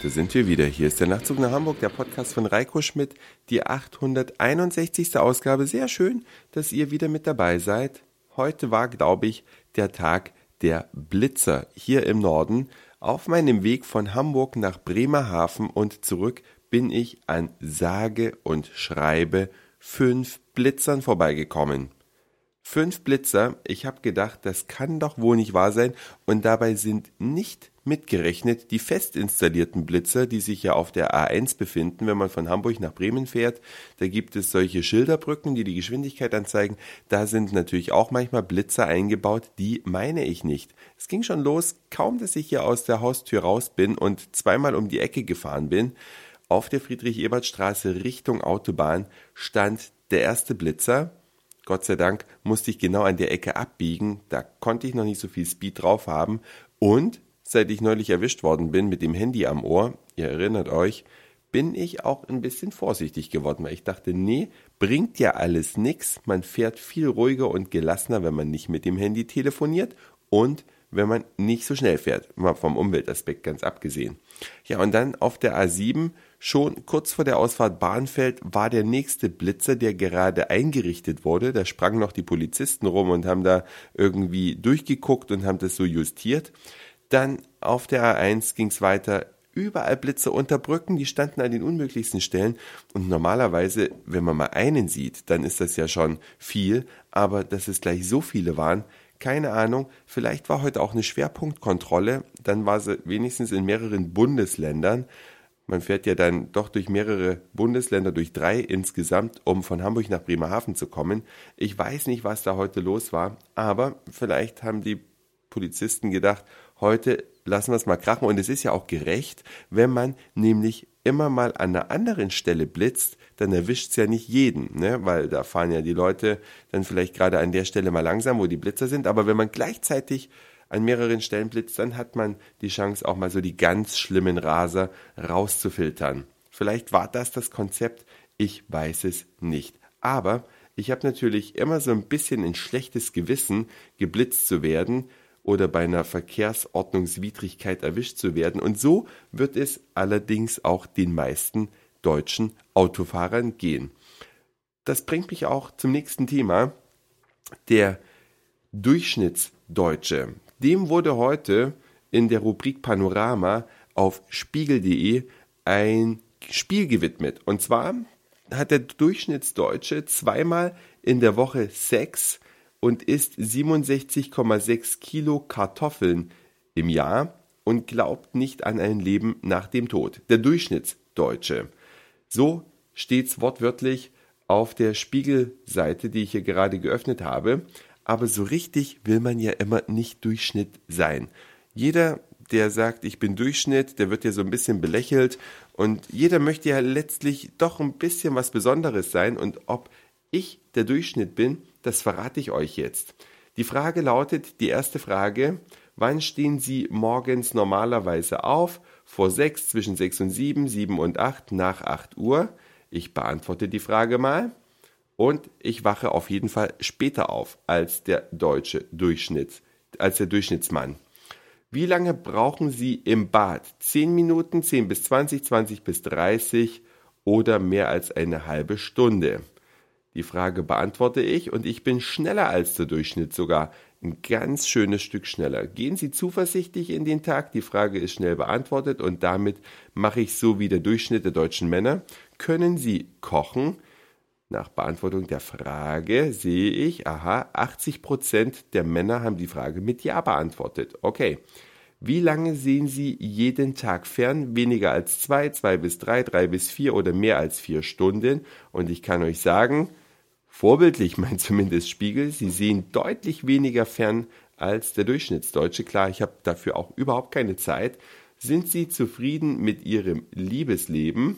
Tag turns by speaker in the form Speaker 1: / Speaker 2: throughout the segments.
Speaker 1: Da sind wir wieder. Hier ist der Nachtzug nach Hamburg, der Podcast von Reiko Schmidt, die 861. Ausgabe. Sehr schön, dass ihr wieder mit dabei seid. Heute war, glaube ich, der Tag der Blitzer hier im Norden. Auf meinem Weg von Hamburg nach Bremerhaven und zurück bin ich an sage und schreibe 5 Blitzern vorbeigekommen. 5 Blitzer, ich habe gedacht, das kann doch wohl nicht wahr sein, und dabei sind nicht mitgerechnet die fest installierten Blitzer, die sich ja auf der A1 befinden, wenn man von Hamburg nach Bremen fährt. Da gibt es solche Schilderbrücken, die die Geschwindigkeit anzeigen. Da sind natürlich auch manchmal Blitzer eingebaut, die meine ich nicht. Es ging schon los, kaum dass ich hier aus der Haustür raus bin und zweimal um die Ecke gefahren bin. Auf der Friedrich-Ebert-Straße Richtung Autobahn stand der erste Blitzer. Gott sei Dank musste ich genau an der Ecke abbiegen, da konnte ich noch nicht so viel Speed drauf haben, und seit ich neulich erwischt worden bin mit dem Handy am Ohr, ihr erinnert euch, bin ich auch ein bisschen vorsichtig geworden, weil ich dachte, nee, bringt ja alles nix, man fährt viel ruhiger und gelassener, wenn man nicht mit dem Handy telefoniert und wenn man nicht so schnell fährt, mal vom Umweltaspekt ganz abgesehen. Ja, und dann auf der A7, schon kurz vor der Ausfahrt Bahnfeld, war der nächste Blitzer, der gerade eingerichtet wurde. Da sprangen noch die Polizisten rum und haben da irgendwie durchgeguckt und haben das so justiert. Dann auf der A1 ging es weiter. Überall Blitze unter Brücken, die standen an den unmöglichsten Stellen. Und normalerweise, wenn man mal einen sieht, dann ist das ja schon viel. Aber dass es gleich so viele waren, keine Ahnung. Vielleicht war heute auch eine Schwerpunktkontrolle. Dann war sie wenigstens in mehreren Bundesländern. Man fährt ja dann doch durch mehrere Bundesländer, durch 3 insgesamt, um von Hamburg nach Bremerhaven zu kommen. Ich weiß nicht, was da heute los war, aber vielleicht haben die Polizisten gedacht, heute lassen wir es mal krachen. Und es ist ja auch gerecht, wenn man nämlich immer mal an einer anderen Stelle blitzt, dann erwischt es ja nicht jeden, ne? Weil da fahren ja die Leute dann vielleicht gerade an der Stelle mal langsam, wo die Blitzer sind. Aber wenn man gleichzeitig an mehreren Stellen blitzt, dann hat man die Chance, auch mal so die ganz schlimmen Raser rauszufiltern. Vielleicht war das Konzept, ich weiß es nicht. Aber ich habe natürlich immer so ein bisschen ein schlechtes Gewissen, geblitzt zu werden oder bei einer Verkehrsordnungswidrigkeit erwischt zu werden. Und so wird es allerdings auch den meisten deutschen Autofahrern gehen. Das bringt mich auch zum nächsten Thema, der Durchschnittsdeutsche. Dem wurde heute in der Rubrik Panorama auf spiegel.de ein Spiel gewidmet. Und zwar hat der Durchschnittsdeutsche zweimal in der Woche Sex und isst 67,6 Kilo Kartoffeln im Jahr und glaubt nicht an ein Leben nach dem Tod. Der Durchschnittsdeutsche. So steht's wortwörtlich auf der Spiegelseite, die ich hier gerade geöffnet habe. Aber so richtig will man ja immer nicht Durchschnitt sein. Jeder, der sagt, ich bin Durchschnitt, der wird ja so ein bisschen belächelt. Und jeder möchte ja letztlich doch ein bisschen was Besonderes sein. Und ob ich der Durchschnitt bin, das verrate ich euch jetzt. Die Frage lautet, die erste Frage: Wann stehen Sie morgens normalerweise auf? Vor 6, zwischen 6 und 7, 7 und 8, nach 8 Uhr? Ich beantworte die Frage mal. Und ich wache auf jeden Fall später auf als der deutsche Durchschnitt, als der Durchschnittsmann. Wie lange brauchen Sie im Bad? 10 Minuten, 10 bis 20, 20 bis 30 oder mehr als eine halbe Stunde? Die Frage beantworte ich und ich bin schneller als der Durchschnitt, sogar ein ganz schönes Stück schneller. Gehen Sie zuversichtlich in den Tag, die Frage ist schnell beantwortet und damit mache ich so wie der Durchschnitt der deutschen Männer. Können Sie kochen? Nach Beantwortung der Frage sehe ich, 80% der Männer haben die Frage mit Ja beantwortet. Okay. Wie lange sehen Sie jeden Tag fern? Weniger als 2, 2 bis 3, 3 bis 4 oder mehr als 4 Stunden? Und ich kann euch sagen, vorbildlich meint zumindest Spiegel, Sie sehen deutlich weniger fern als der Durchschnittsdeutsche. Klar, ich habe dafür auch überhaupt keine Zeit. Sind Sie zufrieden mit Ihrem Liebesleben?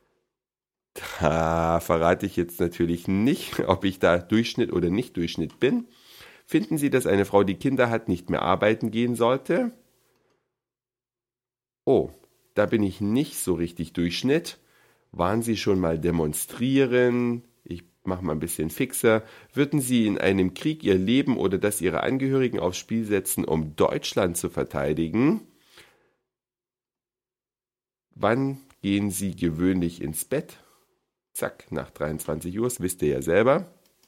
Speaker 1: Da verrate ich jetzt natürlich nicht, ob ich da Durchschnitt oder nicht Durchschnitt bin. Finden Sie, dass eine Frau, die Kinder hat, nicht mehr arbeiten gehen sollte? Oh, da bin ich nicht so richtig Durchschnitt. Waren Sie schon mal demonstrieren? Ich mache mal ein bisschen fixer. Würden Sie in einem Krieg Ihr Leben oder das Ihrer Angehörigen aufs Spiel setzen, um Deutschland zu verteidigen? Wann gehen Sie gewöhnlich ins Bett? Zack, nach 23 Uhr, das wisst ihr ja selber.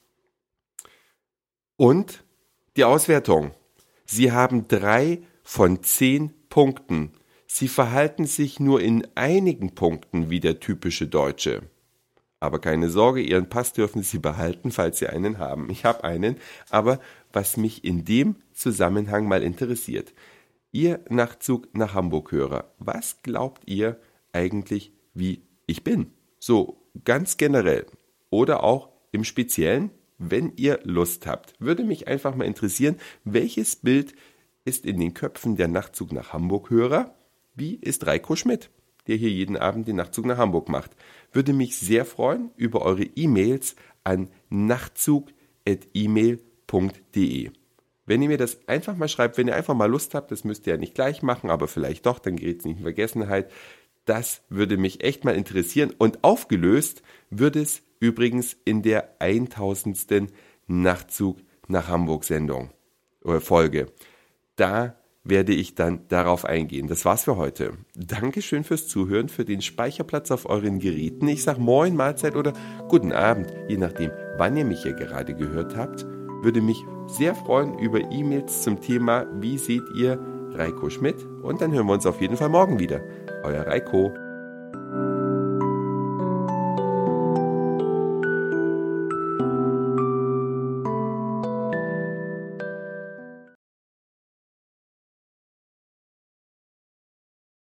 Speaker 1: Und die Auswertung. Sie haben 3 von 10 Punkten. Sie verhalten sich nur in einigen Punkten wie der typische Deutsche. Aber keine Sorge, Ihren Pass dürfen Sie behalten, falls Sie einen haben. Ich habe einen, aber was mich in dem Zusammenhang mal interessiert. Ihr Nachtzug nach Hamburg-Hörer, was glaubt ihr eigentlich, wie ich bin? So ganz generell oder auch im Speziellen, wenn ihr Lust habt. Würde mich einfach mal interessieren, welches Bild ist in den Köpfen der Nachtzug nach Hamburg-Hörer? Wie ist Reiko Schmidt, der hier jeden Abend den Nachtzug nach Hamburg macht? Würde mich sehr freuen über eure E-Mails an nachtzug@email.de. Wenn ihr mir das einfach mal schreibt, wenn ihr einfach mal Lust habt, das müsst ihr ja nicht gleich machen, aber vielleicht doch, dann gerät es nicht in Vergessenheit. Das würde mich echt mal interessieren. Und aufgelöst wird es übrigens in der 1000. Nachtzug nach Hamburg Sendung oder Folge. Da werde ich dann darauf eingehen. Das war's für heute. Dankeschön fürs Zuhören, für den Speicherplatz auf euren Geräten. Ich sag Moin, Mahlzeit oder guten Abend, je nachdem, wann ihr mich hier gerade gehört habt. Würde mich sehr freuen über E-Mails zum Thema, wie seht ihr Reiko Schmidt? Und dann hören wir uns auf jeden Fall morgen wieder. Euer Reiko.